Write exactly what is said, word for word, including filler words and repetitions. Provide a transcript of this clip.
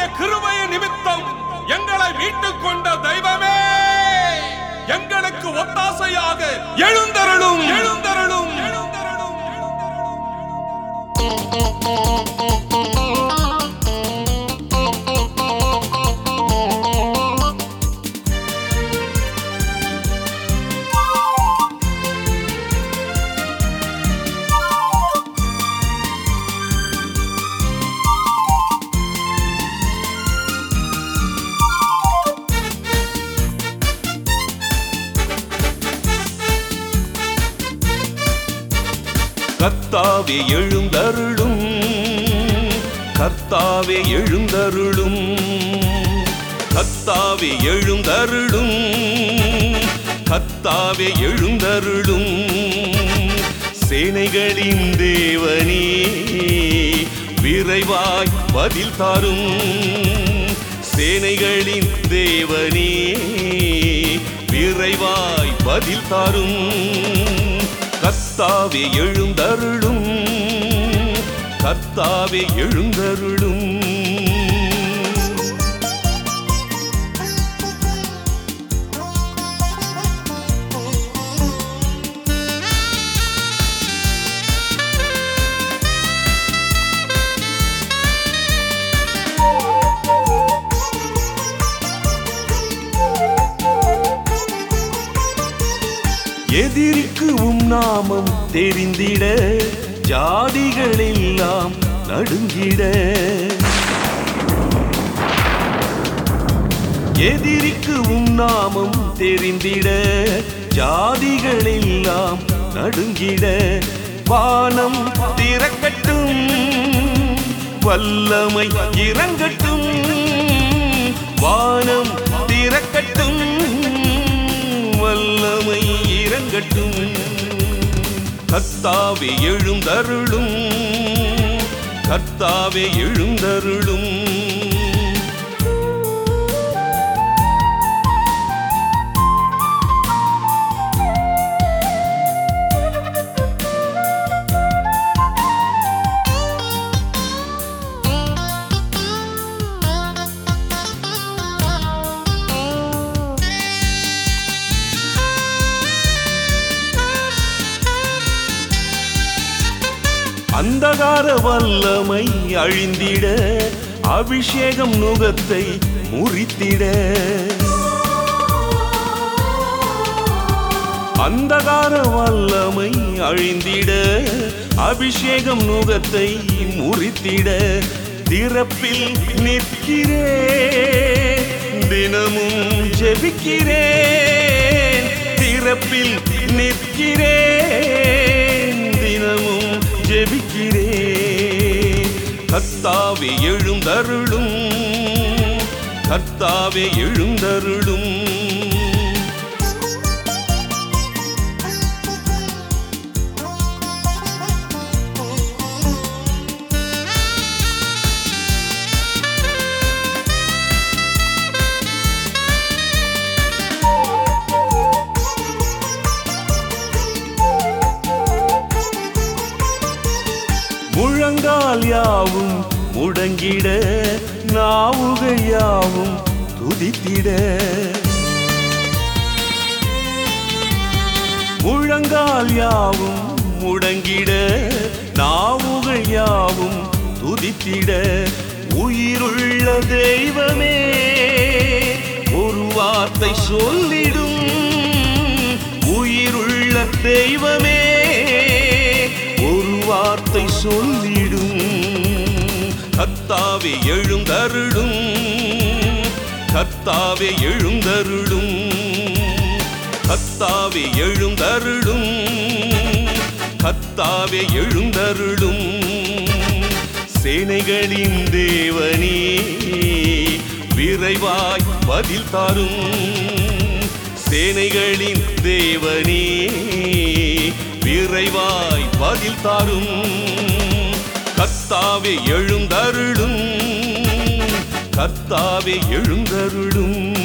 கிருபை நிமித்தம் எங்களை மீட்டுக் கொண்ட தெய்வமே, எங்களுக்கு ஒத்தாசையாக எழுந்தருளும் எழுந்தருளும் எழுந்தருளும். கர்த்தாவே எழுந்தருளும், கர்த்தாவே எழுந்தருளும், கர்த்தாவே எழுந்தருளும், கர்த்தாவே எழுந்தருளும். சேனைகளின் தேவனே விரைவாய் பதில் தாரும், சேனைகளின் தேவனே விரைவாய் பதில் தாரும். கர்த்தாவே எழுந்தருளும், கர்த்தாவே எழுந்தருளும். எதிரிக்கு உம் நாமம் தெரிந்திட ஜாதிகள் எல்லாம் நடுங்கிட, எதிரிக்கு உம் நாமம் தெரிந்திட ஜாதிகள் எல்லாம் நடுங்கிட. வானம் திறக்கட்டும், வல்லமை இறங்கட்டும், வானம் திறக்கட்டும், வல்லமை இறங்கட்டும். கர்த்தாவே எழுந்தருளும், கர்த்தாவே எழுந்தருளும். அந்தகார வல்லமை அழிந்திட அபிஷேகம் நுகத்தை முறித்திட, அந்தகார வல்லமை அழிந்திட அபிஷேகம் நுகத்தை முறித்திட. திறப்பில் நிற்கிறேன், தினமும் ஜெபிக்கிறேன், திறப்பில் நிற்கிறேன், தினமும் ஜெபிக்கிறேன். கர்த்தாவே எழுந்தருளும், கர்த்தாவே எழுந்தருளும். முழங்கால் யாவும் முடங்கிட, நாவுகள் யாவும் துதித்திட, முழங்கால் யாவும் முடங்கிட, நாவுகள் யாவும் துதித்திட. உயிருள்ள தெய்வமே ஒரு வார்த்தை சொல்லிடும், உயிருள்ள தெய்வமே ஒரு வார்த்தை சொல்லிடும். கர்த்தாவே எழுந்தருளும், கர்த்தாவே எழுந்தருளும், கர்த்தாவே எழுந்தருளும், கர்த்தாவே எழுந்தருளும். சேனைகளின் தேவனே விரைவாய் பதில் தாரும், சேனைகளின் தேவனே விரைவாய் பதில் தாரும். கர்த்தாவே எழுந்தருளும், கர்த்தாவே எழுந்தருளும்.